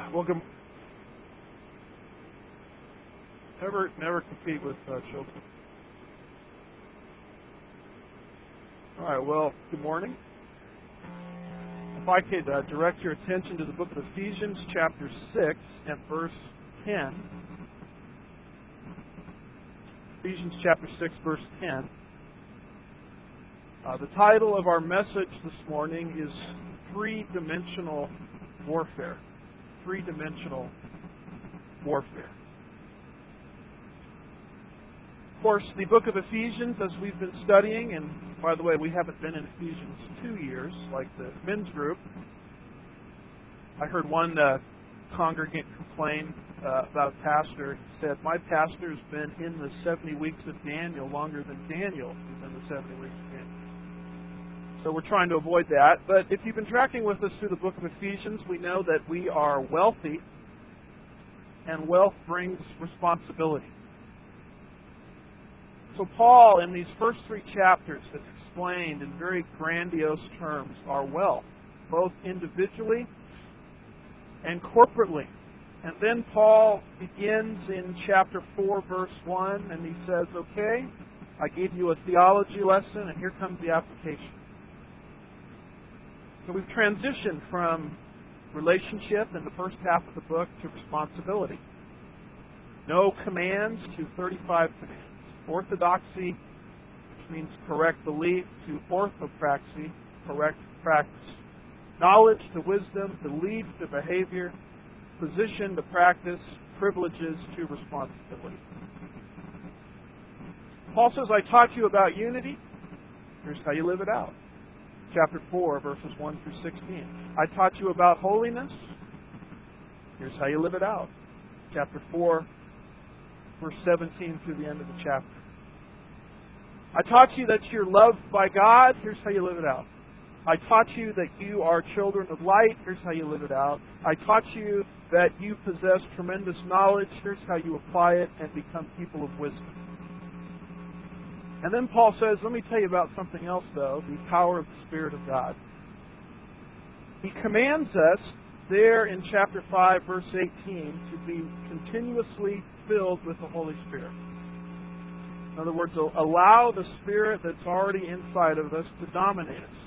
Well, never compete with children. All right. Well, good morning. If I could direct your attention to the book of Ephesians, chapter 6, and verse 10. Ephesians chapter 6, verse 10. The title of our message this morning is Three-Dimensional Warfare. Three-Dimensional Warfare. Of course, the book of Ephesians, as we've been studying, and by the way, we haven't been in Ephesians 2 years, like the men's group. I heard one congregant complain about a pastor. He said, my pastor's been in the 70 weeks of Daniel longer than Daniel is in the 70 weeks of Daniel. So we're trying to avoid that. But if you've been tracking with us through the book of Ephesians, we know that we are wealthy, and wealth brings responsibility. So Paul, in these first 3 chapters, has explained in very grandiose terms our wealth, both individually and corporately. And then Paul begins in chapter 4, verse 1, and he says, okay, I gave you a theology lesson, and here comes the application. So we've transitioned from relationship in the first half of the book to responsibility. No commands to 35 commands. Orthodoxy, which means correct belief, to orthopraxy, correct practice. Knowledge to wisdom, belief to behavior, position to practice, privileges to responsibility. Paul says, I taught you about unity. Here's how you live it out. Chapter 4, verses 1 through 16. I taught you about holiness. Here's how you live it out. Chapter 4, verse 17 through the end of the chapter. I taught you that you're loved by God. Here's how you live it out. I taught you that you are children of light. Here's how you live it out. I taught you that you possess tremendous knowledge. Here's how you apply it and become people of wisdom. And then Paul says, let me tell you about something else, though, the power of the Spirit of God. He commands us there in chapter 5, verse 18, to be continuously filled with the Holy Spirit. In other words, allow the Spirit that's already inside of us to dominate us.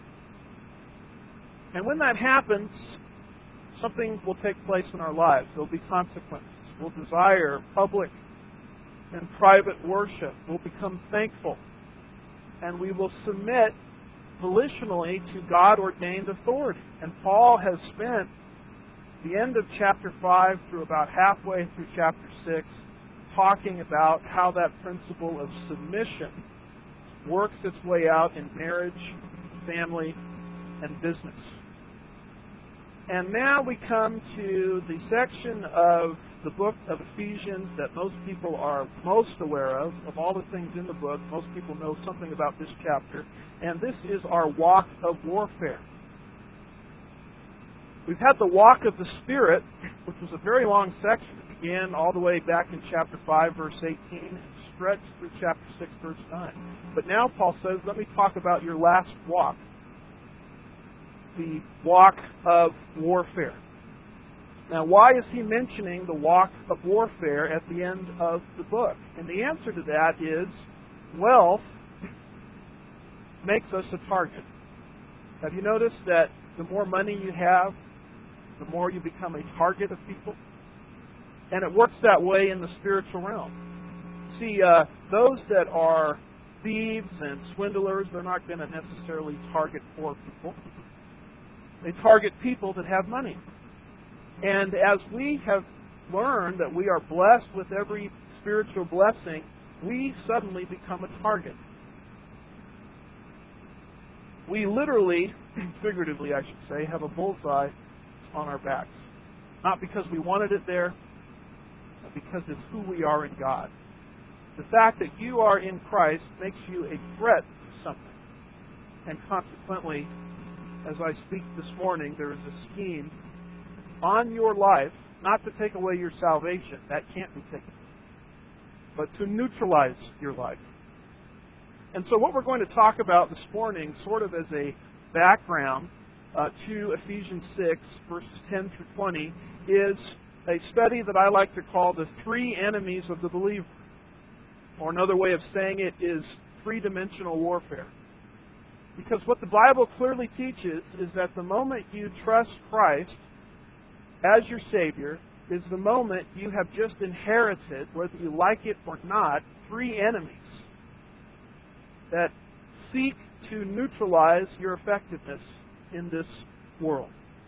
And when that happens, something will take place in our lives. There will be consequences. We'll desire public and private worship. We'll become thankful. And we will submit volitionally to God-ordained authority. And Paul has spent the end of chapter 5 through about halfway through chapter 6 talking about how that principle of submission works its way out in marriage, family, and business. And now we come to the section of the book of Ephesians that most people are most aware of all the things in the book. Most people know something about this chapter. And this is our walk of warfare. We've had the walk of the Spirit, which was a very long section. It began all the way back in chapter 5, verse 18, and stretched through chapter 6, verse 9. But now Paul says, let me talk about your last walk. The walk of warfare. Now, why is he mentioning the walk of warfare at the end of the book? And the answer to that is, wealth makes us a target. Have you noticed that the more money you have, the more you become a target of people? And it works that way in the spiritual realm. See, those that are thieves and swindlers, they're not going to necessarily target poor people. They target people that have money. And as we have learned that we are blessed with every spiritual blessing, we suddenly become a target. We literally, figuratively I should say, have a bullseye on our backs. Not because we wanted it there, but because it's who we are in God. The fact that you are in Christ makes you a threat to something. And consequently, as I speak this morning, there is a scheme on your life, not to take away your salvation, that can't be taken, but to neutralize your life. And so what we're going to talk about this morning, sort of as a background, to Ephesians 6, verses 10 through 20, is a study that I like to call the three enemies of the believer. Or another way of saying it is three-dimensional warfare. Because what the Bible clearly teaches is that the moment you trust Christ as your Savior is the moment you have just inherited, whether you like it or not, three enemies that seek to neutralize your effectiveness in this world.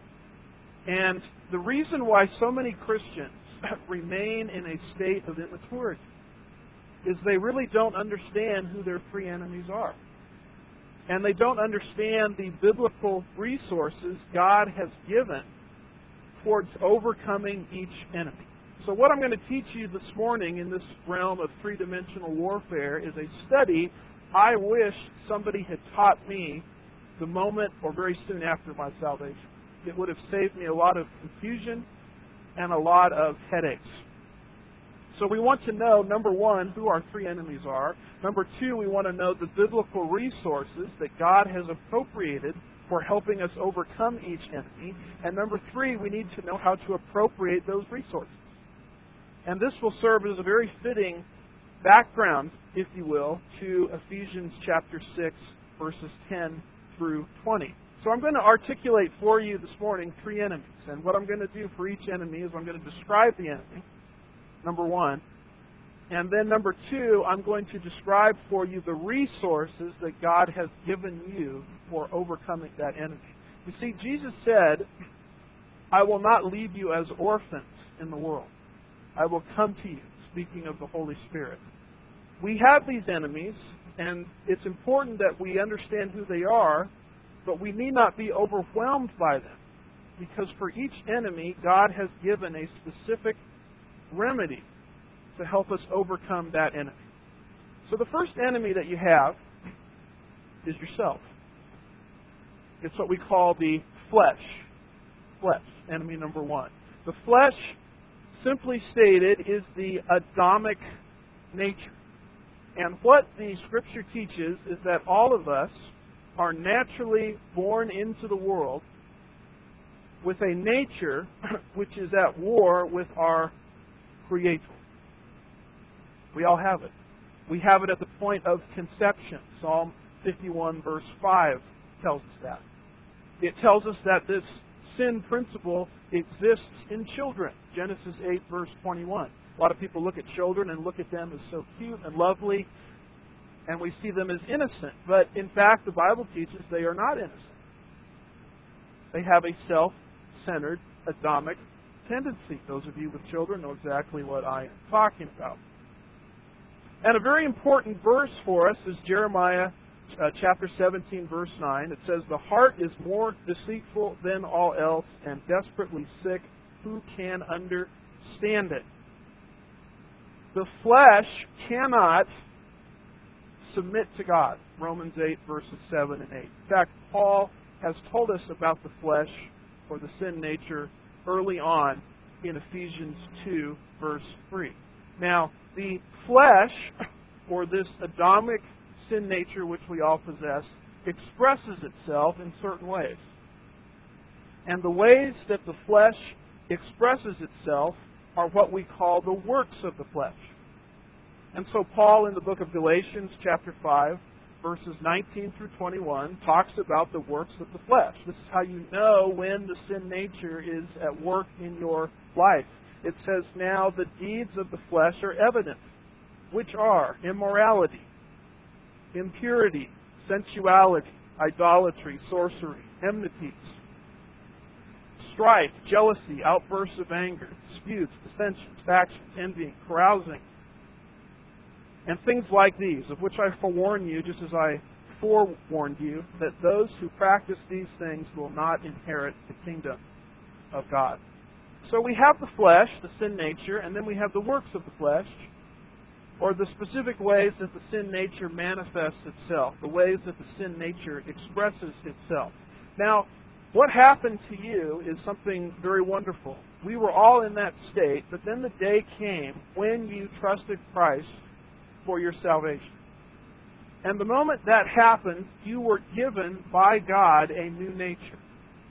And the reason why so many Christians remain in a state of immaturity is they really don't understand who their three enemies are. And they don't understand the biblical resources God has given towards overcoming each enemy. So what I'm going to teach you this morning in this realm of three-dimensional warfare is a study I wish somebody had taught me the moment or very soon after my salvation. It would have saved me a lot of confusion and a lot of headaches. So we want to know, number one, who our three enemies are. Number two, we want to know the biblical resources that God has appropriated for helping us overcome each enemy. And number three, we need to know how to appropriate those resources. And this will serve as a very fitting background, if you will, to Ephesians chapter 6, verses 10 through 20. So I'm going to articulate for you this morning three enemies. And what I'm going to do for each enemy is I'm going to describe the enemy, number one. And then number two, I'm going to describe for you the resources that God has given you for overcoming that enemy. You see, Jesus said, I will not leave you as orphans in the world. I will come to you, speaking of the Holy Spirit. We have these enemies, and it's important that we understand who they are, but we need not be overwhelmed by them. Because for each enemy, God has given a specific remedy to help us overcome that enemy. So the first enemy that you have is yourself. It's what we call the flesh. Flesh, enemy number one. The flesh, simply stated, is the Adamic nature. And what the Scripture teaches is that all of us are naturally born into the world with a nature which is at war with our Creator. We all have it. We have it at the point of conception. Psalm 51 verse 5 tells us that. It tells us that this sin principle exists in children. Genesis 8 verse 21. A lot of people look at children and look at them as so cute and lovely, and we see them as innocent. But in fact, the Bible teaches they are not innocent. They have a self-centered, Adamic tendency. Those of you with children know exactly what I am talking about. And a very important verse for us is Jeremiah chapter 17, verse 9. It says, the heart is more deceitful than all else and desperately sick. Who can understand it? The flesh cannot submit to God. Romans 8, verses 7 and 8. In fact, Paul has told us about the flesh, or the sin nature, early on in Ephesians 2, verse 3. Now, the flesh, or this Adamic sin nature which we all possess, expresses itself in certain ways. And the ways that the flesh expresses itself are what we call the works of the flesh. And so Paul in the book of Galatians chapter 5, verses 19 through 21, talks about the works of the flesh. This is how you know when the sin nature is at work in your life. It says, now the deeds of the flesh are evident, which are immorality, impurity, sensuality, idolatry, sorcery, enmities, strife, jealousy, outbursts of anger, disputes, dissensions, factions, envying, carousing, and things like these, of which I forewarn you, just as I forewarned you, that those who practice these things will not inherit the kingdom of God. So we have the flesh, the sin nature, and then we have the works of the flesh, or the specific ways that the sin nature manifests itself, the ways that the sin nature expresses itself. Now, what happened to you is something very wonderful. We were all in that state, but then the day came when you trusted Christ for your salvation. And the moment that happened, you were given by God a new nature.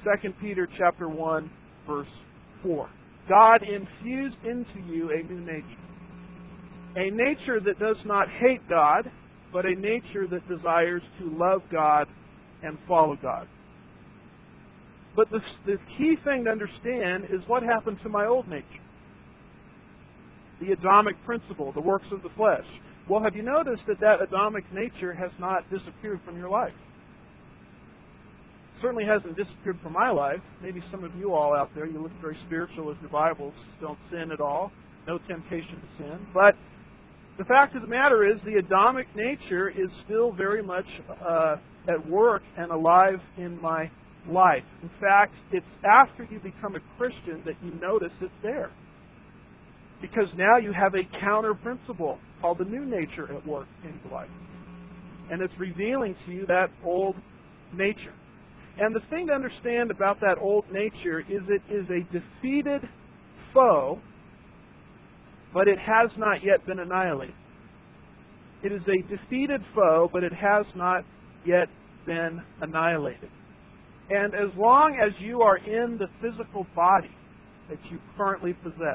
2 Peter chapter 1, verse 4. God infused into you a new nature. A nature that does not hate God, but a nature that desires to love God and follow God. But the key thing to understand is what happened to my old nature. The Adamic principle, the works of the flesh. Well, have you noticed that Adamic nature has not disappeared from your life? Certainly hasn't disappeared from my life. Maybe some of you all out there, you look very spiritual with your Bibles, don't sin at all, no temptation to sin. But the fact of the matter is the Adamic nature is still very much at work and alive in my life. In fact, it's after you become a Christian that you notice it's there. Because now you have a counter principle called the new nature at work in your life. And it's revealing to you that old nature. And the thing to understand about that old nature is it is a defeated foe, but it has not yet been annihilated. It is a defeated foe, but it has not yet been annihilated. And as long as you are in the physical body that you currently possess,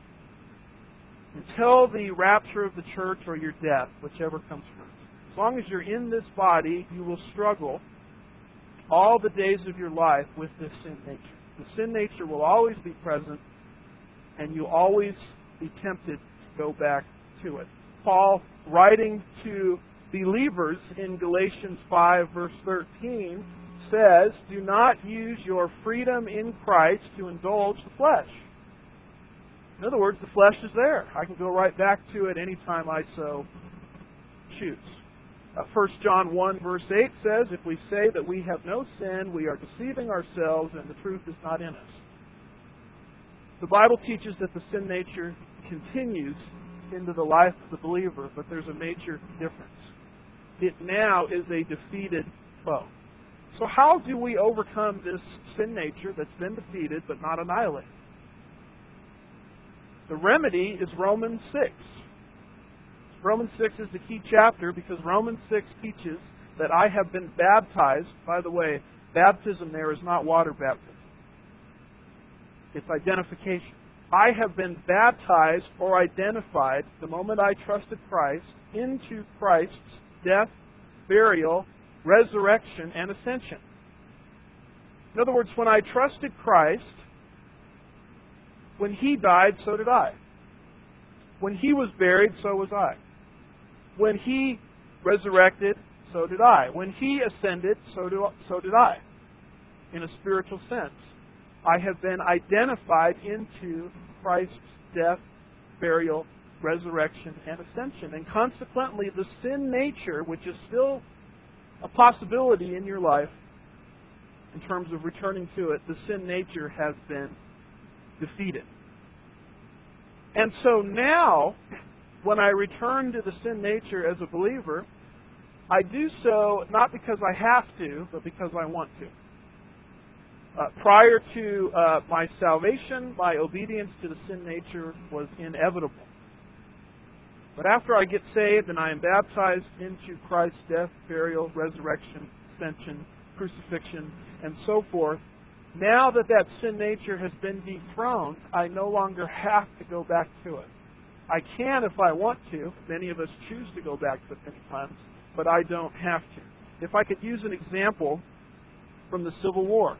until the rapture of the church or your death, whichever comes first, as long as you're in this body, you will struggle all the days of your life with this sin nature. The sin nature will always be present, and you'll always be tempted to go back to it. Paul, writing to believers in Galatians 5, verse 13, says, "Do not use your freedom in Christ to indulge the flesh." In other words, the flesh is there. I can go right back to it anytime I so choose. 1 John 1, verse 8 says, "If we say that we have no sin, we are deceiving ourselves, and the truth is not in us." The Bible teaches that the sin nature continues into the life of the believer, but there's a major difference. It now is a defeated foe. So how do we overcome this sin nature that's been defeated but not annihilated? The remedy is Romans 6. Romans 6 is the key chapter because Romans 6 teaches that I have been baptized. By the way, baptism there is not water baptism. It's identification. I have been baptized or identified the moment I trusted Christ into Christ's death, burial, resurrection, and ascension. In other words, when I trusted Christ, when He died, so did I. When He was buried, so was I. When He resurrected, so did I. When He ascended, so did I. In a spiritual sense, I have been identified into Christ's death, burial, resurrection, and ascension. And consequently, the sin nature, which is still a possibility in your life in terms of returning to it, the sin nature has been defeated. And so now, when I return to the sin nature as a believer, I do so not because I have to, but because I want to. Prior to my salvation, my obedience to the sin nature was inevitable. But after I get saved and I am baptized into Christ's death, burial, resurrection, ascension, crucifixion, and so forth, now that sin nature has been dethroned, I no longer have to go back to it. I can if I want to. Many of us choose to go back to it many times, but I don't have to. If I could use an example from the Civil War.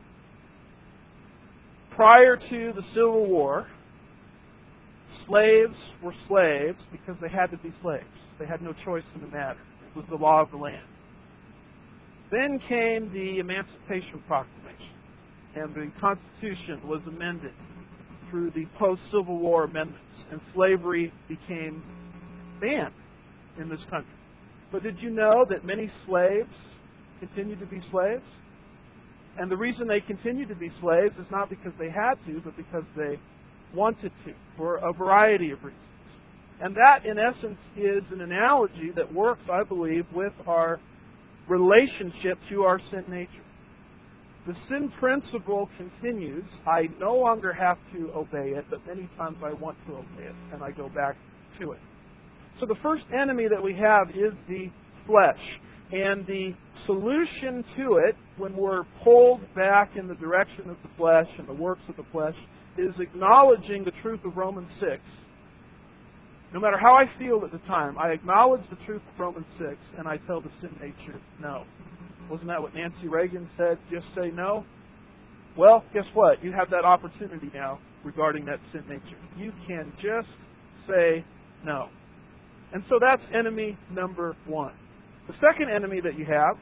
Prior to the Civil War, slaves were slaves because they had to be slaves. They had no choice in the matter. It was the law of the land. Then came the Emancipation Proclamation, and the Constitution was amended through the post-Civil War amendments, and slavery became banned in this country. But did you know that many slaves continued to be slaves? And the reason they continued to be slaves is not because they had to, but because they wanted to, for a variety of reasons. And that, in essence, is an analogy that works, I believe, with our relationship to our sin nature. The sin principle continues. I no longer have to obey it, but many times I want to obey it, and I go back to it. So the first enemy that we have is the flesh. And the solution to it, when we're pulled back in the direction of the flesh and the works of the flesh, is acknowledging the truth of Romans 6. No matter how I feel at the time, I acknowledge the truth of Romans 6, and I tell the sin nature, no. Wasn't that what Nancy Reagan said? Just say no? Well, guess what? You have that opportunity now regarding that sin nature. You can just say no. And so that's enemy number one. The second enemy that you have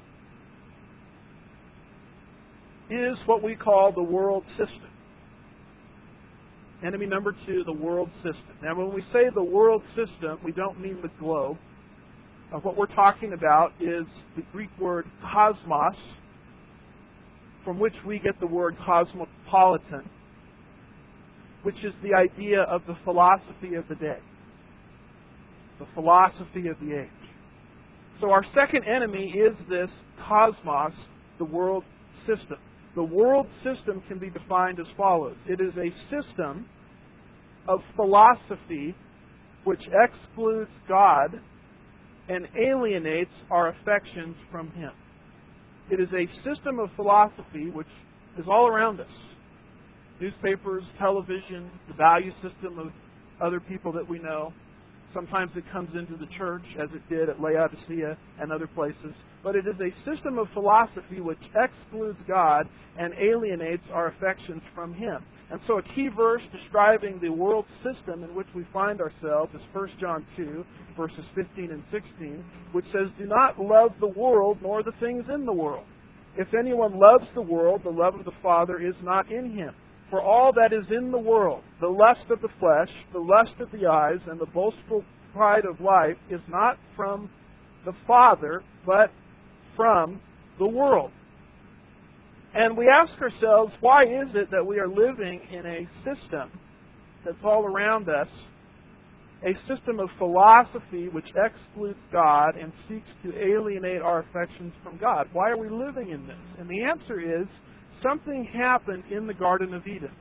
is what we call the world system. Enemy number two, the world system. Now, when we say the world system, we don't mean the globe. What we're talking about is the Greek word cosmos, from which we get the word cosmopolitan, which is the idea of the philosophy of the day, the philosophy of the age. So our second enemy is this cosmos, the world system. The world system can be defined as follows. It is a system of philosophy which excludes God and alienates our affections from Him. It is a system of philosophy which is all around us. Newspapers, television, the value system of other people that we know. Sometimes it comes into the church, as it did at Laodicea and other places. But it is a system of philosophy which excludes God and alienates our affections from Him. And so a key verse describing the world system in which we find ourselves is 1 John 2, verses 15 and 16, which says, "Do not love the world nor the things in the world. If anyone loves the world, the love of the Father is not in him. For all that is in the world, the lust of the flesh, the lust of the eyes, and the boastful pride of life is not from the Father, but from the world." And we ask ourselves, why is it that we are living in a system that's all around us, a system of philosophy which excludes God and seeks to alienate our affections from God? Why are we living in this? And the answer is, something happened in the Garden of Eden.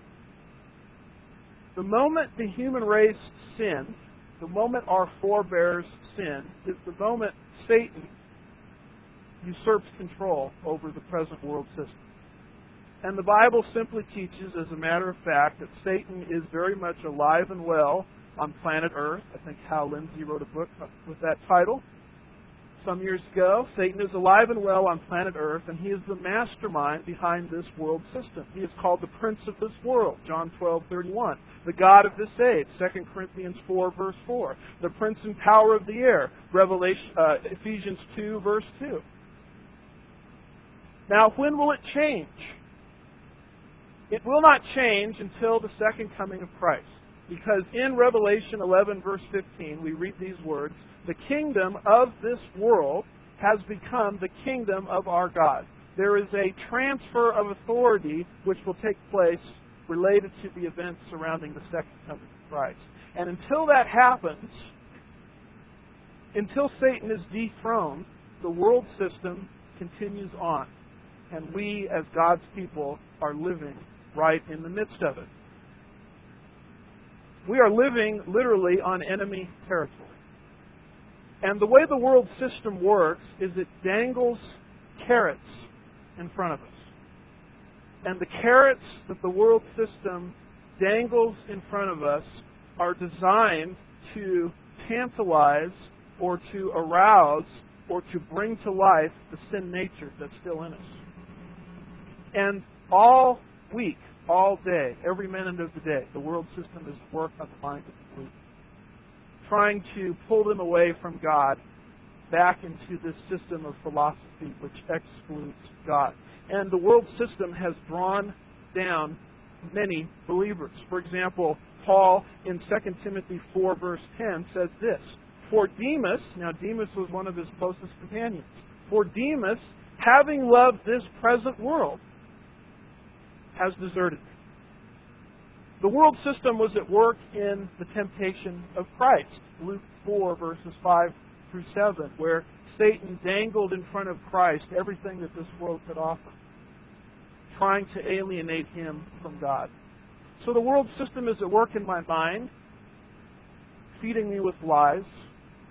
The moment the human race sinned, the moment our forebears sinned, is the moment Satan usurps control over the present world system. And the Bible simply teaches, as a matter of fact, that Satan is very much alive and well on planet Earth. I think Hal Lindsey wrote a book with that title some years ago. Satan is alive and well on planet Earth, and he is the mastermind behind this world system. He is called the prince of this world, John 12:31. The God of this age, 2 Corinthians 4, verse 4. The prince and power of the air, Ephesians 2, verse 2. Now, when will it change? It will not change until the second coming of Christ. Because in Revelation 11, verse 15, we read these words, "The kingdom of this world has become the kingdom of our God." There is a transfer of authority which will take place related to the events surrounding the second coming of Christ. And until that happens, until Satan is dethroned, the world system continues on. And we, as God's people, are living right in the midst of it. We are living literally on enemy territory. And the way the world system works is it dangles carrots in front of us. And the carrots that the world system dangles in front of us are designed to tantalize or to arouse or to bring to life the sin nature that's still in us. And all week, all day, every minute of the day, the world system is at work on the mind of the believer, trying to pull them away from God back into this system of philosophy which excludes God. And the world system has drawn down many believers. For example, Paul in 2 Timothy 4, verse 10 says this, "For Demas," now Demas was one of his closest companions, "For Demas, having loved this present world, has deserted me." The world system was at work in the temptation of Christ. Luke 4, verses 5 through 7, where Satan dangled in front of Christ everything that this world could offer, trying to alienate him from God. So the world system is at work in my mind, feeding me with lies,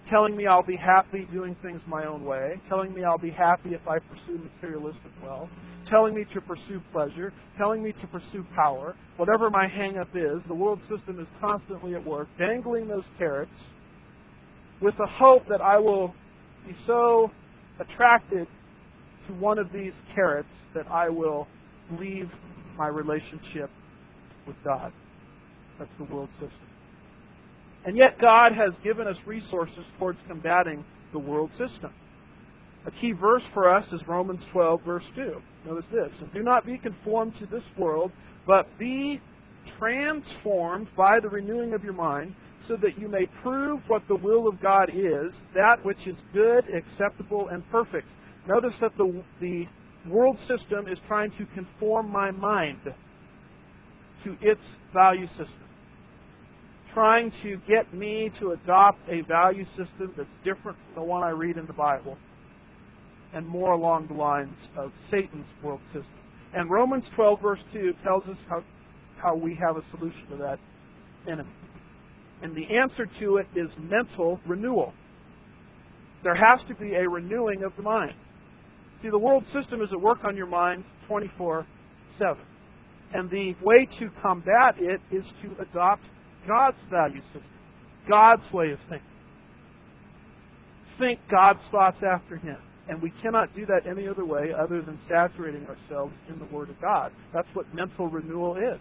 telling me I'll be happy doing things my own way, telling me I'll be happy if I pursue materialistic wealth, telling me to pursue pleasure, telling me to pursue power. Whatever my hang-up is, the world system is constantly at work, dangling those carrots with the hope that I will be so attracted to one of these carrots that I will leave my relationship with God. That's the world system. And yet God has given us resources towards combating the world system. A key verse for us is Romans 12, verse 2. Notice this. And do not be conformed to this world, but be transformed by the renewing of your mind, so that you may prove what the will of God is, that which is good, acceptable, and perfect. Notice that the world system is trying to conform my mind to its value system, trying to get me to adopt a value system that's different from the one I read in the Bible and more along the lines of Satan's world system. And Romans 12, verse 2 tells us how we have a solution to that enemy. And the answer to it is mental renewal. There has to be a renewing of the mind. See, the world system is at work on your mind 24/7. And the way to combat it is to adopt God's value system, God's way of thinking. Think God's thoughts after Him. And we cannot do that any other way other than saturating ourselves in the Word of God. That's what mental renewal is.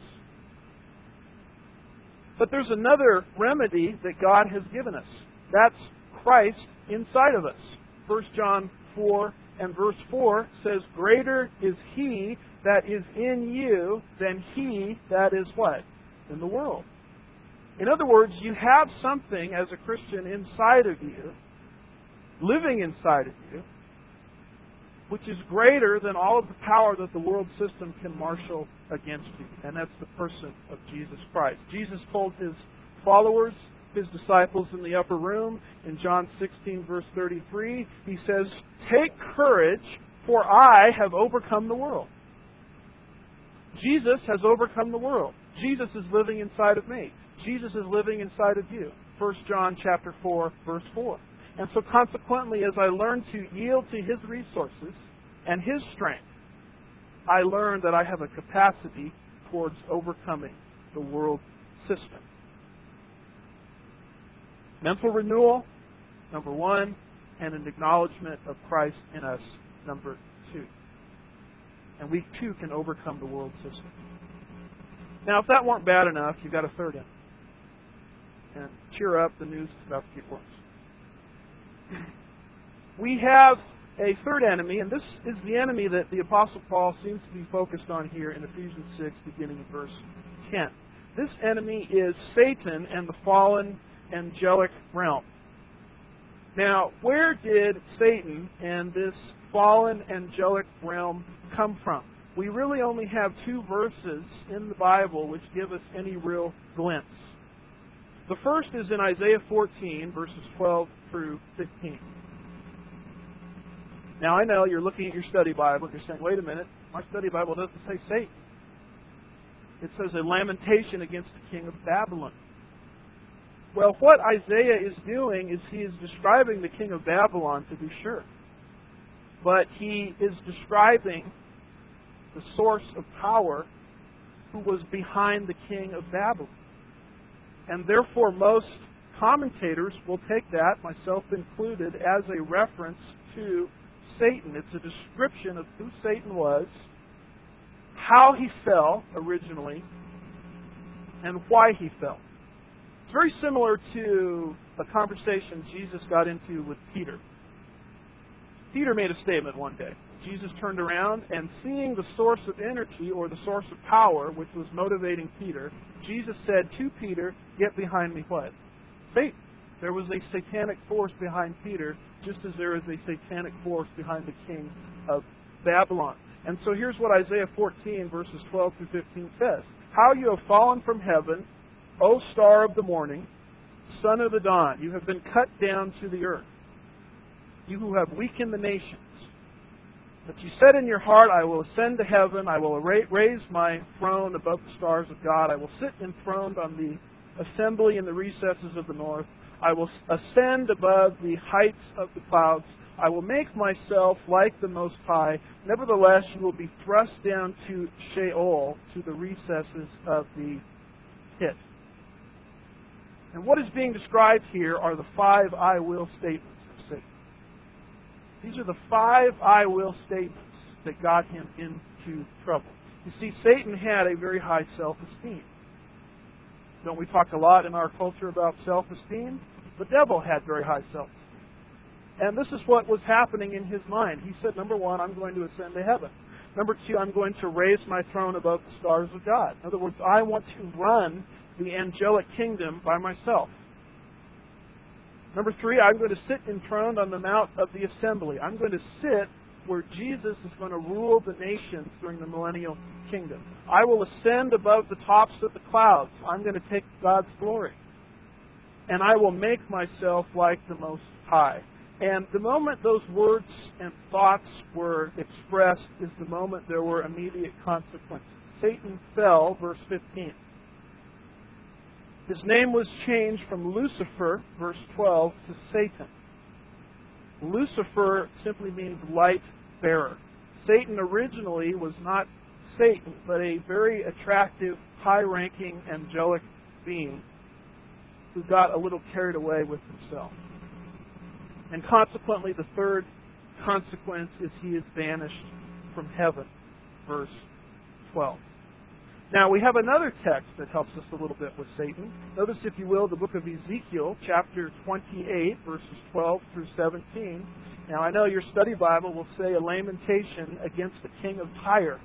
But there's another remedy that God has given us. That's Christ inside of us. 1 John 4 and verse 4 says, greater is He that is in you than he that is what? In the world. In other words, you have something as a Christian inside of you, living inside of you, which is greater than all of the power that the world system can marshal against you. And that's the person of Jesus Christ. Jesus told His followers, His disciples in the upper room, in John 16, verse 33, He says, take courage, for I have overcome the world. Jesus has overcome the world. Jesus is living inside of me. Jesus is living inside of you. 1 John chapter 4, verse 4. And so consequently, as I learn to yield to His resources and His strength, I learn that I have a capacity towards overcoming the world system. Mental renewal, number one, and an acknowledgement of Christ in us, number two. And we too can overcome the world system. Now, if that weren't bad enough, you've got a third enemy. And cheer up, the news is about to get worse. We have a third enemy, and this is the enemy that the Apostle Paul seems to be focused on here in Ephesians 6, beginning in verse 10. This enemy is Satan and the fallen angelic realm. Now, where did Satan and this fallen angelic realm come from? We really only have two verses in the Bible which give us any real glimpse. The first is in Isaiah 14, verses 12 through 15. Now, I know you're looking at your study Bible and you're saying, wait a minute, my study Bible doesn't say Satan. It says a lamentation against the king of Babylon. Well, what Isaiah is doing is he is describing the king of Babylon, to be sure. But he is describing the source of power who was behind the king of Babylon. And therefore, most commentators will take that, myself included, as a reference to Satan. It's a description of who Satan was, how he fell originally, and why he fell. It's very similar to a conversation Jesus got into with Peter. Peter made a statement one day. Jesus turned around, and seeing the source of energy or the source of power which was motivating Peter, Jesus said to Peter, get behind me what? Satan. There was a satanic force behind Peter, just as there is a satanic force behind the king of Babylon. And so here's what Isaiah 14, verses 12 through 15 says. How you have fallen from heaven, O star of the morning, son of the dawn. You have been cut down to the earth. You who have weakened the nations. But you said in your heart, I will ascend to heaven. I will raise my throne above the stars of God. I will sit enthroned on the assembly in the recesses of the north. I will ascend above the heights of the clouds. I will make myself like the Most High. Nevertheless, you will be thrust down to Sheol, to the recesses of the pit. And what is being described here are the 5 I will statements of Satan. These are the 5 I will statements that got him into trouble. You see, Satan had a very high self-esteem. Don't we talk a lot in our culture about self-esteem? The devil had very high self-esteem. And this is what was happening in his mind. He said, number 1, I'm going to ascend to heaven. Number 2, I'm going to raise my throne above the stars of God. In other words, I want to run the angelic kingdom by myself. Number 3, I'm going to sit enthroned on the Mount of the Assembly. I'm going to sit where Jesus is going to rule the nations during the millennial kingdom. I will ascend above the tops of the clouds. I'm going to take God's glory. And I will make myself like the Most High. And the moment those words and thoughts were expressed is the moment there were immediate consequences. Satan fell, verse 15. His name was changed from Lucifer, verse 12, to Satan. Lucifer simply means light bearer. Satan originally was not Satan, but a very attractive, high-ranking, angelic being who got a little carried away with himself. And consequently, the third consequence is he is banished from heaven, verse 12. Now, we have another text that helps us a little bit with Satan. Notice, if you will, the book of Ezekiel, chapter 28, verses 12 through 17. Now, I know your study Bible will say a lamentation against the king of Tyre.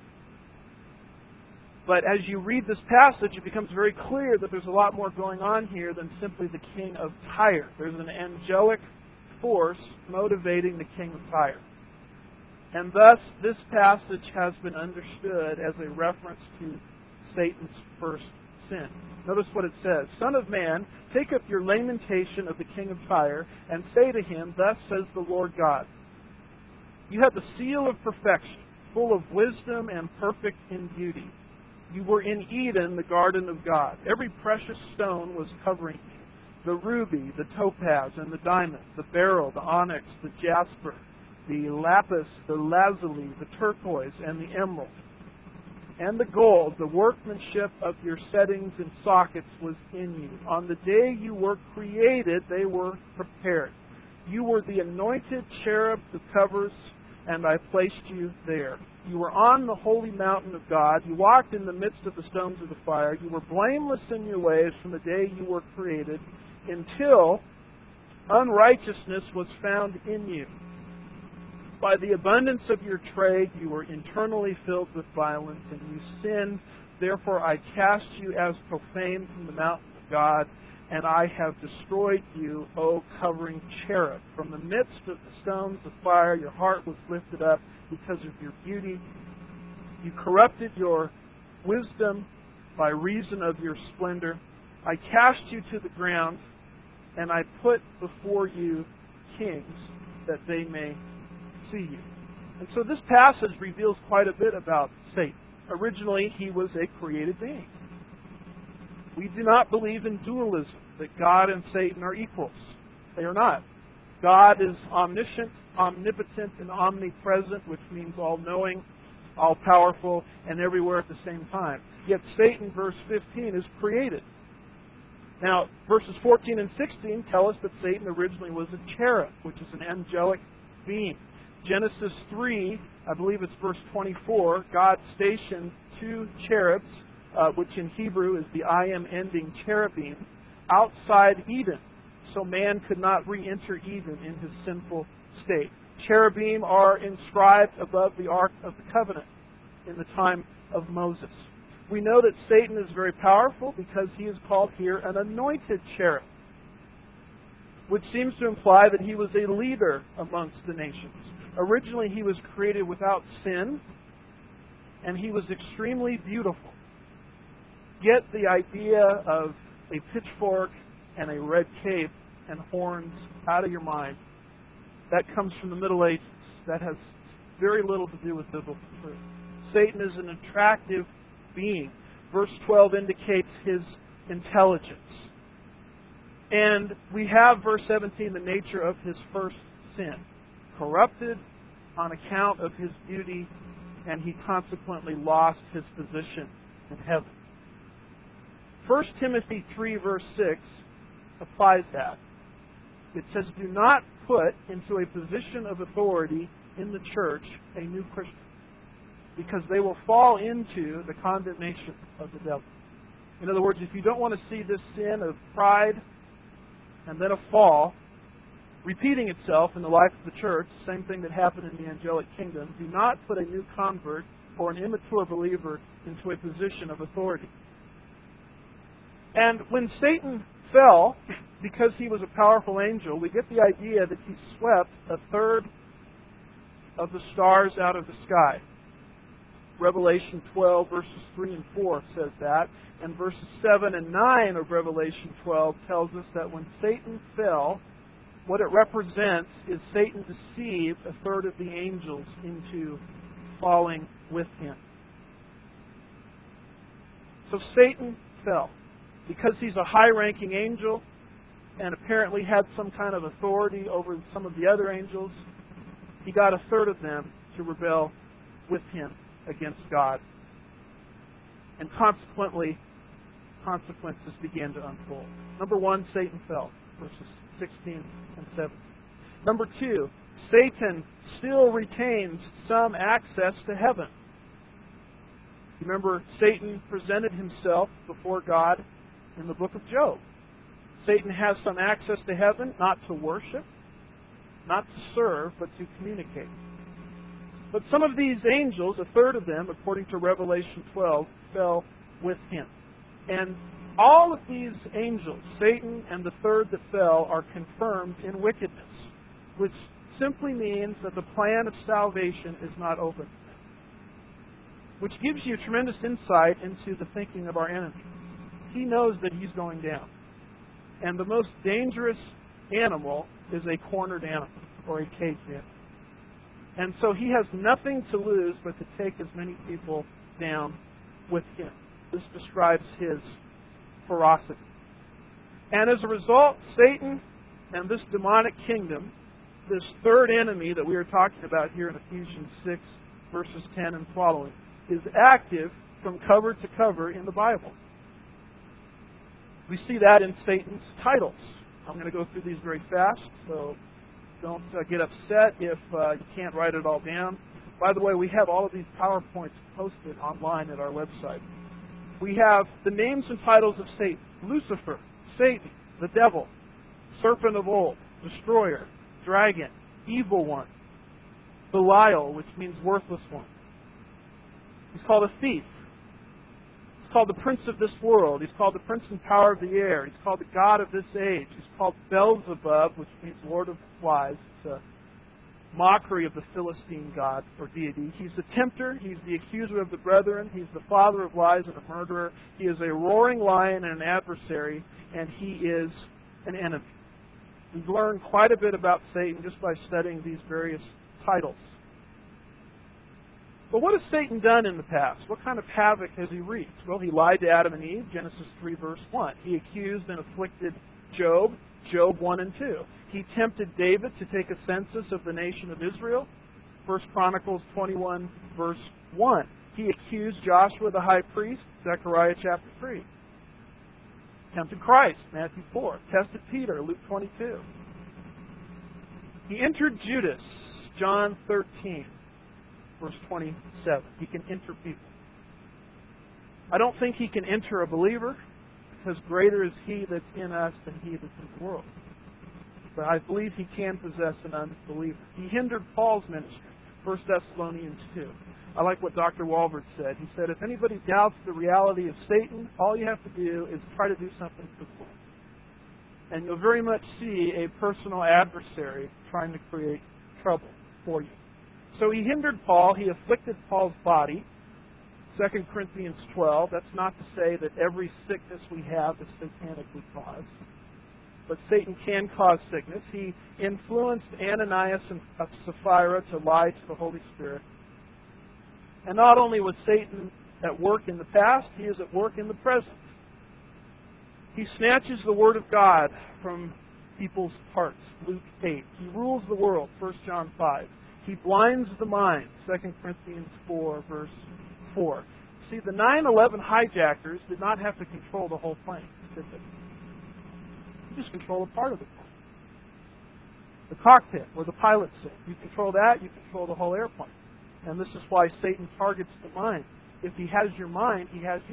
But as you read this passage, it becomes very clear that there's a lot more going on here than simply the king of Tyre. There's an angelic force motivating the king of Tyre. And thus, this passage has been understood as a reference to Satan's first sin. Notice what it says. Son of man, take up your lamentation of the king of Tyre, and say to him, Thus says the Lord God, You have the seal of perfection, full of wisdom and perfect in beauty. You were in Eden, the garden of God. Every precious stone was covering you. The ruby, the topaz, and the diamond, the beryl, the onyx, the jasper, the lapis, the lazuli, the turquoise, and the emerald. And the gold, the workmanship of your settings and sockets was in you. On the day you were created, they were prepared. You were the anointed cherub who covers, and I placed you there. You were on the holy mountain of God. You walked in the midst of the stones of the fire. You were blameless in your ways from the day you were created until unrighteousness was found in you. By the abundance of your trade, you were internally filled with violence, and you sinned. Therefore, I cast you as profane from the mountain of God, and I have destroyed you, O covering cherub. From the midst of the stones of fire, your heart was lifted up because of your beauty. You corrupted your wisdom by reason of your splendor. I cast you to the ground, and I put before you kings, that they may see you. And so this passage reveals quite a bit about Satan. Originally, he was a created being. We do not believe in dualism, that God and Satan are equals. They are not. God is omniscient, omnipotent, and omnipresent, which means all-knowing, all-powerful, and everywhere at the same time. Yet Satan, verse 15, is created. Now, verses 14 and 16 tell us that Satan originally was a cherub, which is an angelic being. Genesis 3, I believe it's verse 24, God stationed 2 cherubs, which in Hebrew is the I am ending cherubim, outside Eden, so man could not re-enter Eden in his sinful state. Cherubim are inscribed above the Ark of the Covenant in the time of Moses. We know that Satan is very powerful because he is called here an anointed cherub, which seems to imply that he was a leader amongst the nations. Originally, he was created without sin, and he was extremely beautiful. Get the idea of a pitchfork and a red cape and horns out of your mind. That comes from the Middle Ages. That has very little to do with biblical truth. Satan is an attractive being. Verse 12 indicates his intelligence. And we have, verse 17, the nature of his first sin. Corrupted on account of his beauty, and he consequently lost his position in heaven. 1 Timothy 3, verse 6 applies that. It says, do not put into a position of authority in the church a new Christian, because they will fall into the condemnation of the devil. In other words, if you don't want to see this sin of pride and then a fall repeating itself in the life of the church, same thing that happened in the angelic kingdom, do not put a new convert or an immature believer into a position of authority. And when Satan fell, because he was a powerful angel, we get the idea that he swept a third of the stars out of the sky. Revelation 12, verses 3 and 4 says that. And verses 7 and 9 of Revelation 12 tells us that when Satan fell, what it represents is Satan deceived a third of the angels into falling with him. So Satan fell. Because he's a high-ranking angel and apparently had some kind of authority over some of the other angels, he got a third of them to rebel with him against God. And consequently, consequences began to unfold. Number one, Satan fell, verses 16 and 17. Number two, Satan still retains some access to heaven. Remember, Satan presented himself before God in the book of Job. Satan has some access to heaven, not to worship, not to serve, but to communicate. But some of these angels, a third of them, according to Revelation 12, fell with him. And all of these angels, Satan and the third that fell, are confirmed in wickedness, which simply means that the plan of salvation is not open, which gives you tremendous insight into the thinking of our enemy. He knows that he's going down. And the most dangerous animal is a cornered animal or a caged animal. And so he has nothing to lose but to take as many people down with him. This describes his ferocity. And as a result, Satan and this demonic kingdom, this third enemy that we are talking about here in Ephesians 6, verses 10 and following, is active from cover to cover in the Bible. We see that in Satan's titles. I'm going to go through these very fast, so don't get upset if you can't write it all down. By the way, we have all of these PowerPoints posted online at our website. We have the names and titles of Satan: Lucifer, Satan, the devil, serpent of old, destroyer, dragon, evil one, Belial, which means worthless one. He's called a thief. He's called the prince of this world. He's called the prince and power of the air. He's called the god of this age. He's called Beelzebub, which means lord of flies. It's a mockery of the Philistine god or deity. He's the tempter. He's the accuser of the brethren. He's the father of lies and a murderer. He is a roaring lion and an adversary, and he is an enemy. We've learned quite a bit about Satan just by studying these various titles. But what has Satan done in the past? What kind of havoc has he wreaked? Well, he lied to Adam and Eve, Genesis 3, verse 1. He accused and afflicted Job, Job 1 and 2. He tempted David to take a census of the nation of Israel, 1 Chronicles 21, verse 1. He accused Joshua the high priest, Zechariah chapter 3. Tempted Christ, Matthew 4. Tested Peter, Luke 22. He entered Judas, John 13. Verse 27. He can enter people. I don't think he can enter a believer, because greater is he that's in us than he that's in the world. But I believe he can possess an unbeliever. He hindered Paul's ministry, 1 Thessalonians 2. I like what Dr. Walvoord said. He said, if anybody doubts the reality of Satan, all you have to do is try to do something for Paul. And you'll very much see a personal adversary trying to create trouble for you. So he hindered Paul. He afflicted Paul's body. 2 Corinthians 12. That's not to say that every sickness we have is satanically caused. But Satan can cause sickness. He influenced Ananias and Sapphira to lie to the Holy Spirit. And not only was Satan at work in the past, he is at work in the present. He snatches the Word of God from people's hearts, Luke 8. He rules the world, 1 John 5. He blinds the mind, 2 Corinthians 4, verse 4. See, the 9/11 hijackers did not have to control the whole plane, did they? You just control a part of the plane. The cockpit, where the pilots sit. You control that, you control the whole airplane. And this is why Satan targets the mind. If he has your mind, he has you.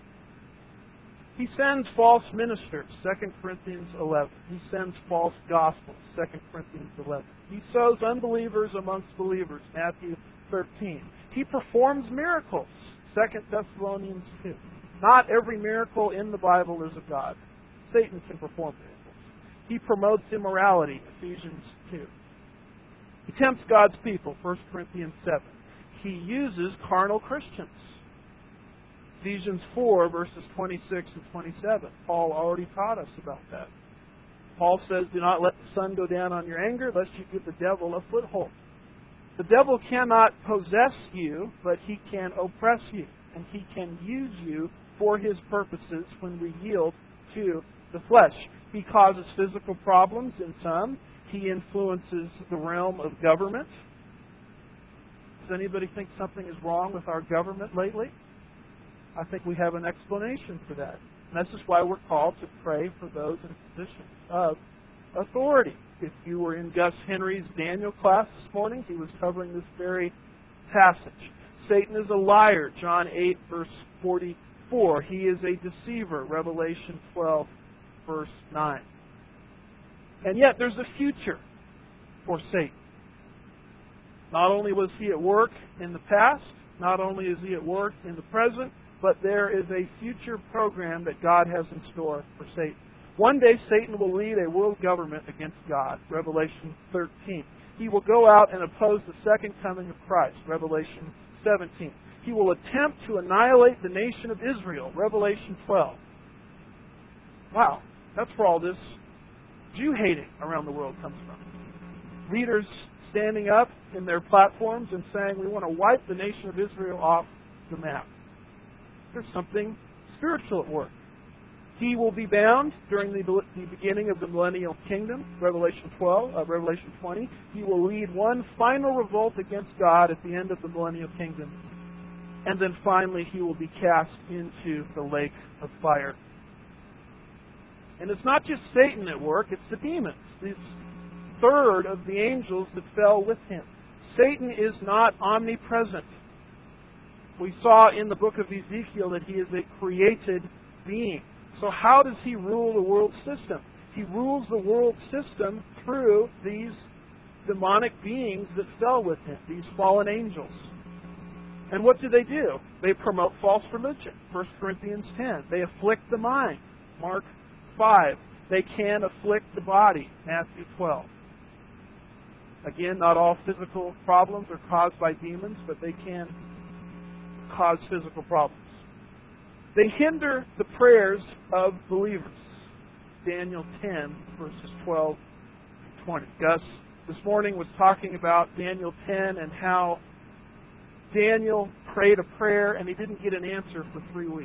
He sends false ministers, 2 Corinthians 11. He sends false gospels, 2 Corinthians 11. He sows unbelievers amongst believers, Matthew 13. He performs miracles, 2 Thessalonians 2. Not every miracle in the Bible is of God. Satan can perform miracles. He promotes immorality, Ephesians 2. He tempts God's people, 1 Corinthians 7. He uses carnal Christians. Ephesians 4, verses 26 and 27. Paul already taught us about that. Paul says, do not let the sun go down on your anger, lest you give the devil a foothold. The devil cannot possess you, but he can oppress you. And he can use you for his purposes when we yield to the flesh. He causes physical problems in some. He influences the realm of government. Does anybody think something is wrong with our government lately? I think we have an explanation for that. And this is why we're called to pray for those in positions of authority. If you were in Gus Henry's Daniel class this morning, he was covering this very passage. Satan is a liar, John 8, verse 44. He is a deceiver, Revelation 12, verse 9. And yet there's a future for Satan. Not only was he at work in the past, not only is he at work in the present, but there is a future program that God has in store for Satan. One day Satan will lead a world government against God, Revelation 13. He will go out and oppose the second coming of Christ, Revelation 17. He will attempt to annihilate the nation of Israel, Revelation 12. Wow, that's where all this Jew-hating around the world comes from. Leaders standing up in their platforms and saying, we want to wipe the nation of Israel off the map. There's something spiritual at work. He will be bound during the beginning of the millennial kingdom, Revelation 20. He will lead one final revolt against God at the end of the millennial kingdom. And then finally he will be cast into the lake of fire. And it's not just Satan at work, it's the demons. This third of the angels that fell with him. Satan is not omnipresent. We saw in the book of Ezekiel that he is a created being. So how does he rule the world system? He rules the world system through these demonic beings that fell with him, these fallen angels. And what do? They promote false religion, 1 Corinthians 10. They afflict the mind, Mark 5. They can afflict the body, Matthew 12. Again, not all physical problems are caused by demons, but they can cause physical problems. They hinder the prayers of believers. Daniel 10, verses 12 to 20. Gus this morning was talking about Daniel 10 and how Daniel prayed a prayer and he didn't get an answer for 3 weeks.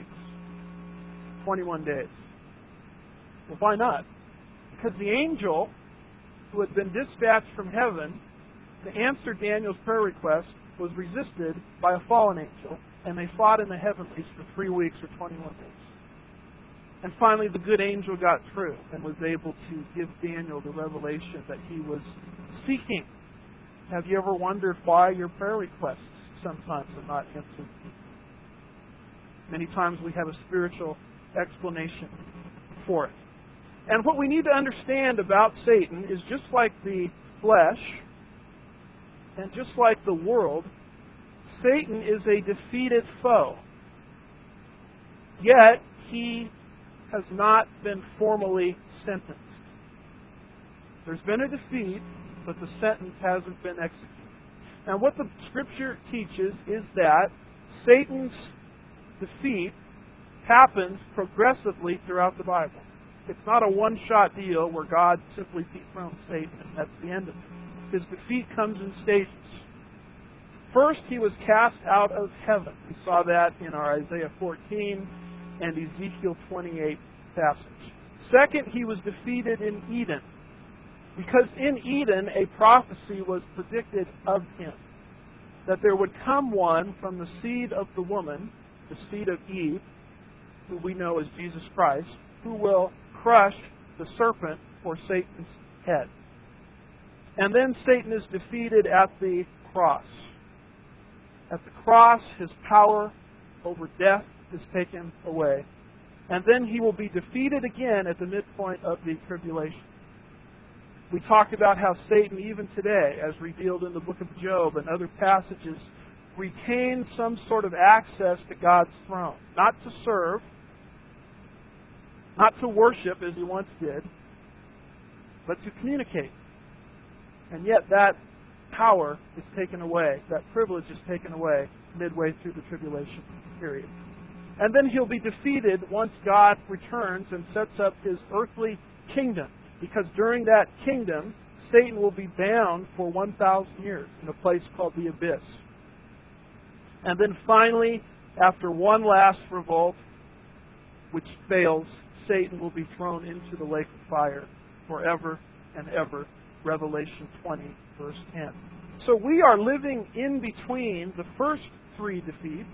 21 days. Well, why not? Because the angel who had been dispatched from heaven to answer Daniel's prayer request was resisted by a fallen angel, and they fought in the heavenlies for 3 weeks or 21 days. And finally, the good angel got through and was able to give Daniel the revelation that he was seeking. Have you ever wondered why your prayer requests sometimes are not answered? Many times we have a spiritual explanation for it. And what we need to understand about Satan is just like the flesh and just like the world, Satan is a defeated foe. Yet, he has not been formally sentenced. There's been a defeat, but the sentence hasn't been executed. Now, what the Scripture teaches is that Satan's defeat happens progressively throughout the Bible. It's not a one-shot deal where God simply dethrones Satan and that's the end of it. His defeat comes in stages. First, he was cast out of heaven. We saw that in our Isaiah 14 and Ezekiel 28 passage. Second, he was defeated in Eden. Because in Eden, a prophecy was predicted of him. That there would come one from the seed of the woman, the seed of Eve, who we know as Jesus Christ, who will crush the serpent or Satan's head. And then Satan is defeated at the cross. At the cross, his power over death is taken away. And then he will be defeated again at the midpoint of the tribulation. We talked about how Satan, even today, as revealed in the book of Job and other passages, retains some sort of access to God's throne. Not to serve, not to worship as he once did, but to communicate. And yet that power is taken away, that privilege is taken away midway through the tribulation period. And then he'll be defeated once God returns and sets up his earthly kingdom. Because during that kingdom, Satan will be bound for 1,000 years in a place called the abyss. And then finally, after one last revolt, which fails, Satan will be thrown into the lake of fire forever and ever. Revelation 20, verse 10. So we are living in between the first three defeats,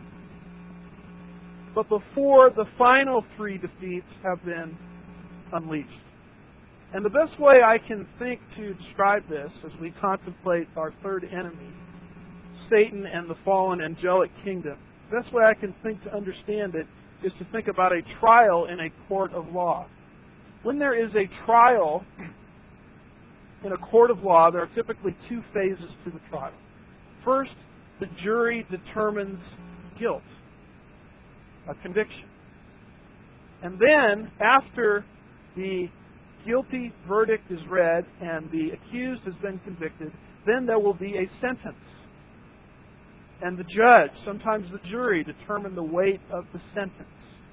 but before the final three defeats have been unleashed. And the best way I can think to describe this as we contemplate our third enemy, Satan and the fallen angelic kingdom, the best way I can think to understand it is to think about a trial in a court of law. When there is a trial in a court of law, there are typically two phases to the trial. First, the jury determines guilt, a conviction. And then, after the guilty verdict is read and the accused has been convicted, then there will be a sentence. And the judge, sometimes the jury, determine the weight of the sentence.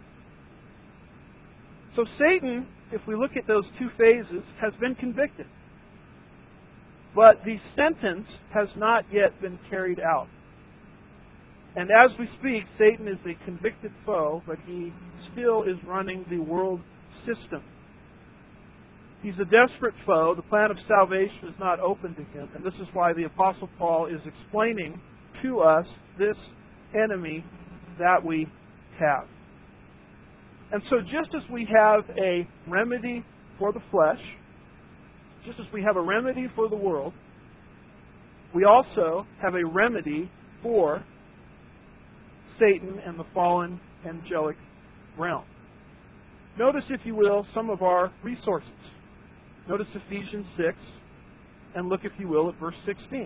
So Satan, if we look at those two phases, has been convicted. But the sentence has not yet been carried out. And as we speak, Satan is a convicted foe, but he still is running the world system. He's a desperate foe. The plan of salvation is not open to him. And this is why the Apostle Paul is explaining to us this enemy that we have. And so just as we have a remedy for the flesh, just as we have a remedy for the world, we also have a remedy for Satan and the fallen angelic realm. Notice, if you will, some of our resources. Notice Ephesians 6, and look, if you will, at verse 16.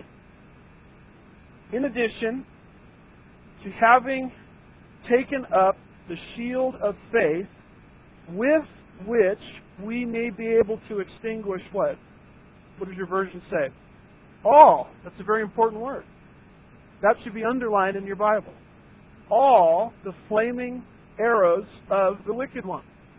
In addition to having taken up the shield of faith, with which we may be able to extinguish what? What does your version say? All. That's a very important word. That should be underlined in your Bible. All the flaming arrows of the wicked one.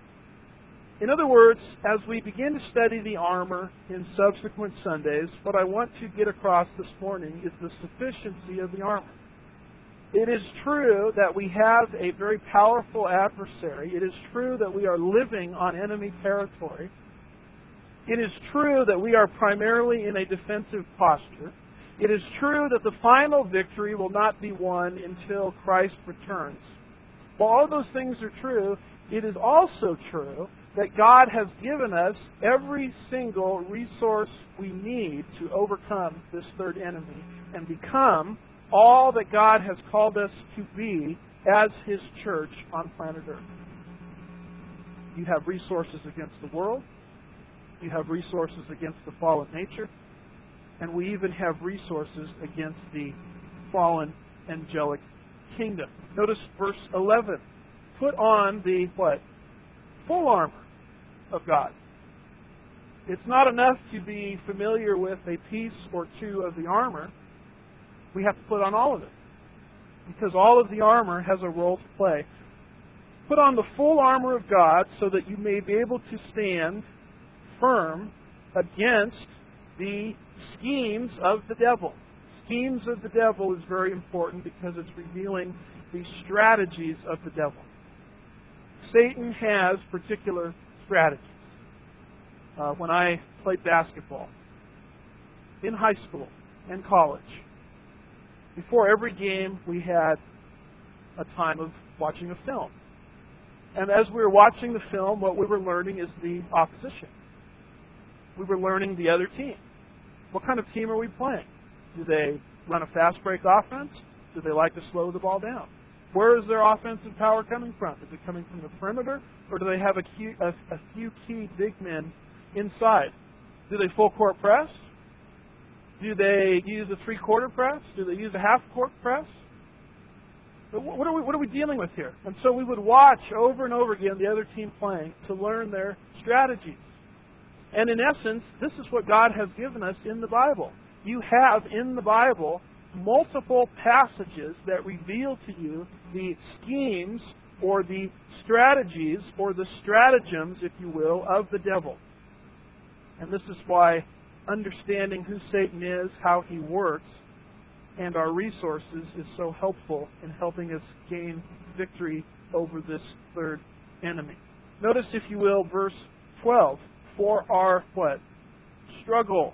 In other words, as we begin to study the armor in subsequent Sundays, what I want to get across this morning is the sufficiency of the armor. It is true that we have a very powerful adversary. It is true that we are living on enemy territory. It is true that we are primarily in a defensive posture. It is true that the final victory will not be won until Christ returns. While all those things are true, it is also true that God has given us every single resource we need to overcome this third enemy and become all that God has called us to be as His church on planet Earth. You have resources against the world. You have resources against the fallen nature. And we even have resources against the fallen angelic kingdom. Notice verse 11. Put on the what? Full armor of God. It's not enough to be familiar with a piece or two of the armor. We have to put on all of it, because all of the armor has a role to play. Put on the full armor of God so that you may be able to stand firm against the schemes of the devil. Schemes of the devil is very important because it's revealing the strategies of the devil. Satan has particular strategies. When I played basketball, in high school and college, before every game we had a time of watching a film. And as we were watching the film, what we were learning is the opposition. We were learning the other team. What kind of team are we playing? Do they run a fast break offense? Do they like to slow the ball down? Where is their offensive power coming from? Is it coming from the perimeter, or do they have a few key big men inside? Do they full court press? Do they use a three-quarter press? Do they use a half-court press? What are we dealing with here? And so we would watch over and over again the other team playing to learn their strategies. And in essence, this is what God has given us in the Bible. You have in the Bible multiple passages that reveal to you the schemes or the strategies or the stratagems, if you will, of the devil. And this is why understanding who Satan is, how he works, and our resources is so helpful in helping us gain victory over this third enemy. Notice, if you will, verse 12. For our what? Struggle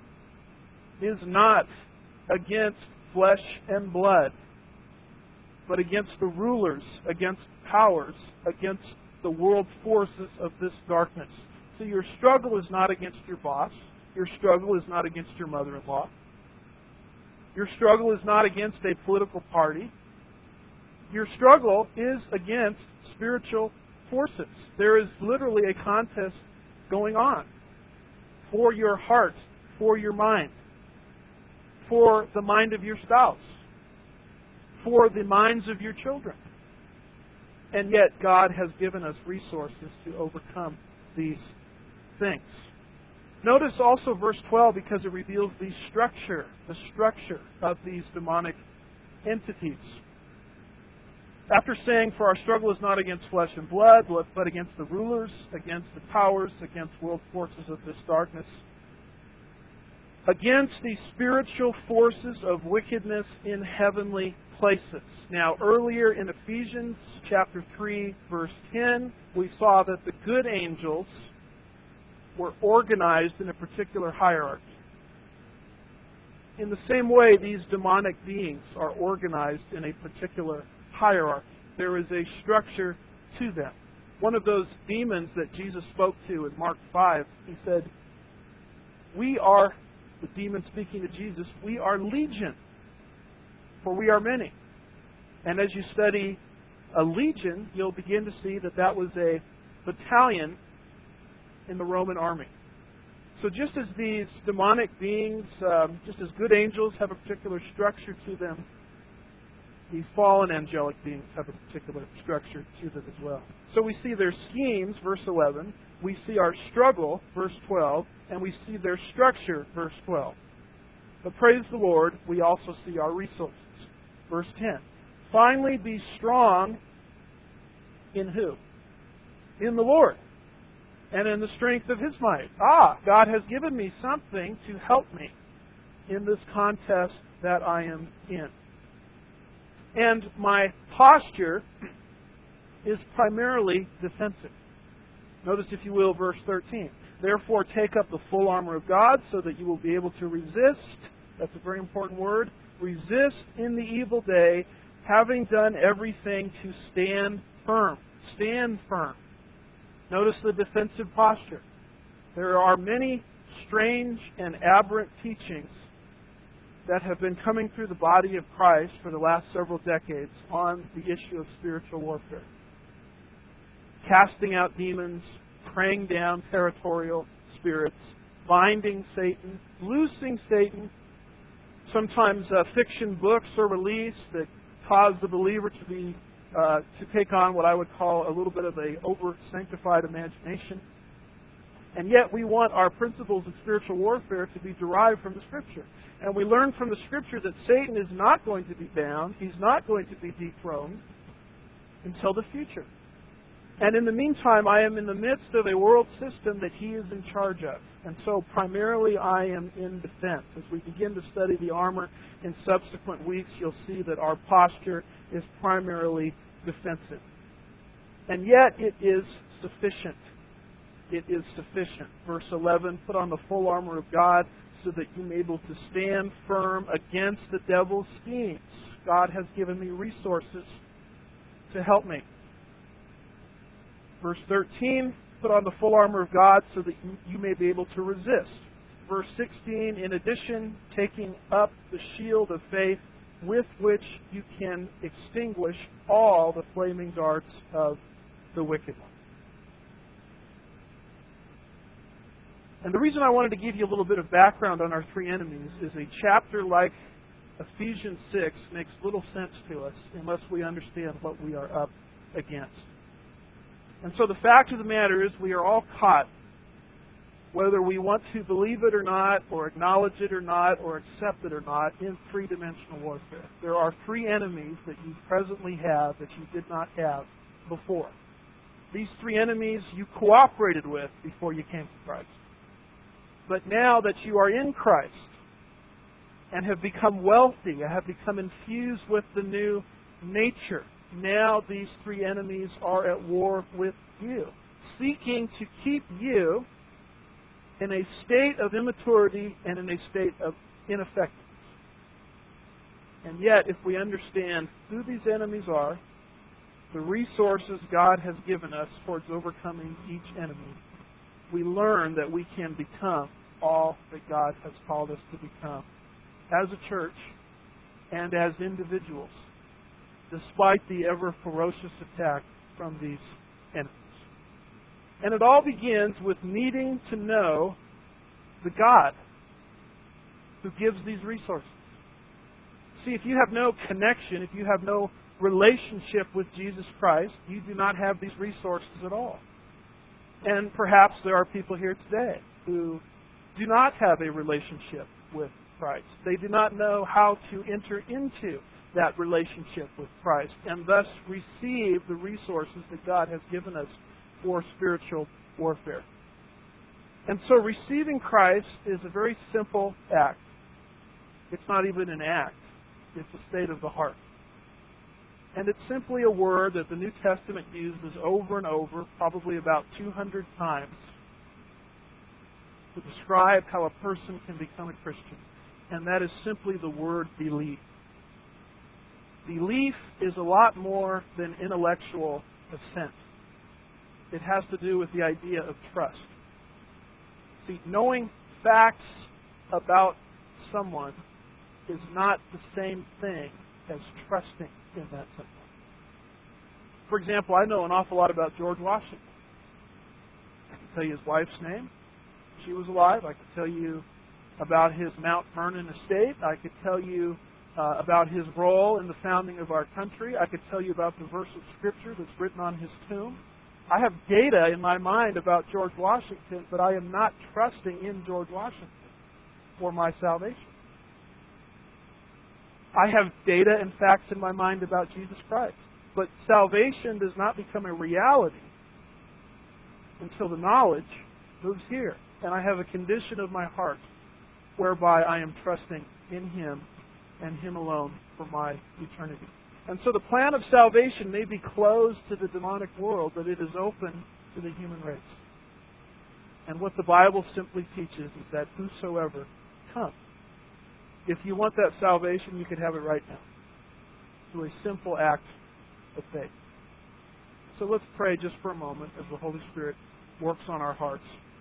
is not against flesh and blood, but against the rulers, against powers, against the world forces of this darkness. So your struggle is not against your boss. Your struggle is not against your mother-in-law. Your struggle is not against a political party. Your struggle is against spiritual forces. There is literally a contest going on for your heart, for your mind, for the mind of your spouse, for the minds of your children. And yet God has given us resources to overcome these things. Notice also verse 12, because it reveals the structure of these demonic entities. After saying, for our struggle is not against flesh and blood, but against the rulers, against the powers, against world forces of this darkness, against the spiritual forces of wickedness in heavenly places. Now, earlier in Ephesians chapter 3, verse 10, we saw that the good angels were organized in a particular hierarchy. In the same way, these demonic beings are organized in a particular hierarchy. There is a structure to them. One of those demons that Jesus spoke to in Mark 5, he said, we are, the demon speaking to Jesus, we are legion, for we are many. And as you study a legion, you'll begin to see that that was a battalion in the Roman army. So just as these demonic beings, just as good angels have a particular structure to them, the fallen angelic beings have a particular structure to them as well. So we see their schemes, verse 11. We see our struggle, verse 12. And we see their structure, verse 12. But praise the Lord, we also see our resources. Verse 10. Finally, be strong in who? In the Lord. And in the strength of His might. God has given me something to help me in this contest that I am in. And my posture is primarily defensive. Notice, if you will, verse 13. Therefore, take up the full armor of God so that you will be able to resist. That's a very important word. Resist in the evil day, having done everything to stand firm. Stand firm. Notice the defensive posture. There are many strange and aberrant teachings that have been coming through the body of Christ for the last several decades on the issue of spiritual warfare. Casting out demons, praying down territorial spirits, binding Satan, loosing Satan. Sometimes fiction books are released that cause the believer to take on what I would call a little bit of a over-sanctified imagination. And yet we want our principles of spiritual warfare to be derived from the Scripture. And we learn from the Scripture that Satan is not going to be bound, he's not going to be dethroned until the future. And in the meantime, I am in the midst of a world system that he is in charge of. And so primarily I am in defense. As we begin to study the armor in subsequent weeks, you'll see that our posture is primarily defensive. And yet it is sufficient. It is sufficient. Verse 11, put on the full armor of God so that you may be able to stand firm against the devil's schemes. God has given me resources to help me. Verse 13, put on the full armor of God so that you may be able to resist. Verse 16, in addition, taking up the shield of faith with which you can extinguish all the flaming darts of the wicked one. And the reason I wanted to give you a little bit of background on our three enemies is a chapter like Ephesians 6 makes little sense to us unless we understand what we are up against. And so the fact of the matter is we are all caught, whether we want to believe it or not, or acknowledge it or not, or accept it or not, in three-dimensional warfare. There are three enemies that you presently have that you did not have before. These three enemies you cooperated with before you came to Christ. But now that you are in Christ and have become wealthy, have become infused with the new nature, now these three enemies are at war with you, seeking to keep you in a state of immaturity and in a state of ineffectiveness. And yet, if we understand who these enemies are, the resources God has given us towards overcoming each enemy, we learn that we can become all that God has called us to become as a church and as individuals, despite the ever ferocious attack from these enemies. And it all begins with needing to know the God who gives these resources. See, if you have no connection, if you have no relationship with Jesus Christ, you do not have these resources at all. And perhaps there are people here today who do not have a relationship with Christ. They do not know how to enter into that relationship with Christ and thus receive the resources that God has given us for spiritual warfare. And so receiving Christ is a very simple act. It's not even an act. It's a state of the heart. And it's simply a word that the New Testament uses over and over, probably about 200 times, to describe how a person can become a Christian. And that is simply the word believe. Belief is a lot more than intellectual assent. It has to do with the idea of trust. See, knowing facts about someone is not the same thing as trusting in that someone. For example, I know an awful lot about George Washington. I can tell you his wife's name. She was alive. I could tell you about his Mount Vernon estate. I could tell you about his role in the founding of our country. I could tell you about the verse of Scripture that's written on his tomb. I have data in my mind about George Washington, but I am not trusting in George Washington for my salvation. I have data and facts in my mind about Jesus Christ, but salvation does not become a reality until the knowledge moves here. And I have a condition of my heart whereby I am trusting in Him and Him alone for my eternity. And so the plan of salvation may be closed to the demonic world, but it is open to the human race. And what the Bible simply teaches is that whosoever comes. If you want that salvation, you can have it right now through a simple act of faith. So let's pray just for a moment as the Holy Spirit works on our hearts.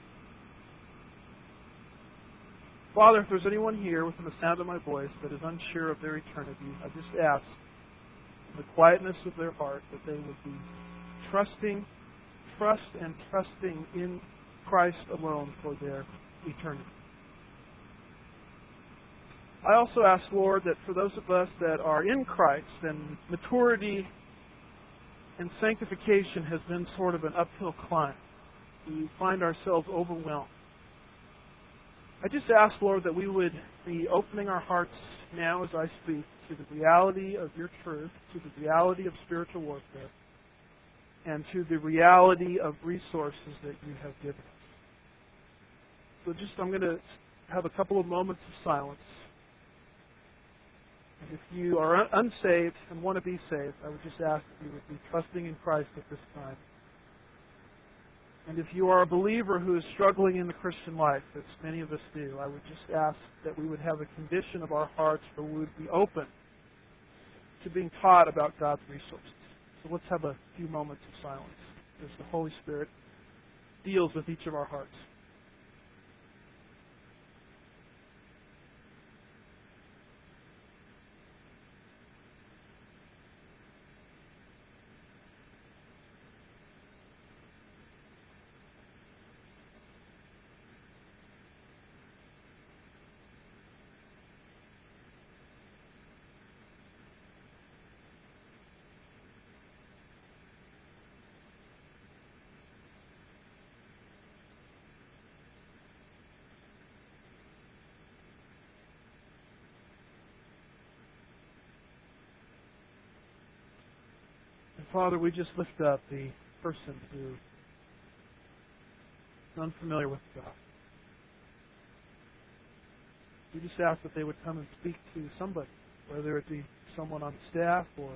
Father, if there's anyone here within the sound of my voice that is unsure of their eternity, I just ask in the quietness of their heart that they would be trusting in Christ alone for their eternity. I also ask, Lord, that for those of us that are in Christ and maturity and sanctification has been sort of an uphill climb, we find ourselves overwhelmed. I just ask, Lord, that we would be opening our hearts now as I speak to the reality of your truth, to the reality of spiritual warfare, and to the reality of resources that you have given us. So I'm going to have a couple of moments of silence. And if you are unsaved and want to be saved, I would just ask that you would be trusting in Christ at this time. And if you are a believer who is struggling in the Christian life, as many of us do, I would just ask that we would have a condition of our hearts where we would be open to being taught about God's resources. So let's have a few moments of silence as the Holy Spirit deals with each of our hearts. And Father, we just lift up the person who is unfamiliar with God. We just ask that they would come and speak to somebody, whether it be someone on staff or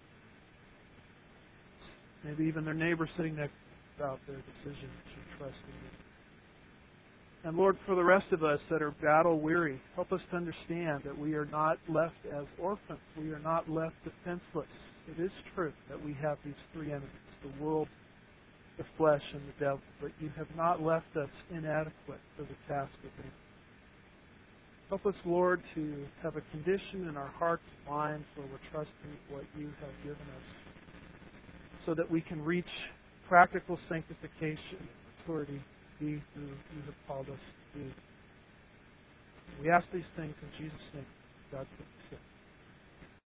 maybe even their neighbor sitting next to them about their decision to trust in you. And Lord, for the rest of us that are battle weary, help us to understand that we are not left as orphans. We are not left defenseless. It is true that we have these three enemies, the world, the flesh, and the devil, but you have not left us inadequate for the task at hand. Help us, Lord, to have a condition in our hearts and minds where we're trusting what you have given us so that we can reach practical sanctification, maturity, be who you have called us to be. We ask these things in Jesus' name. God bless you.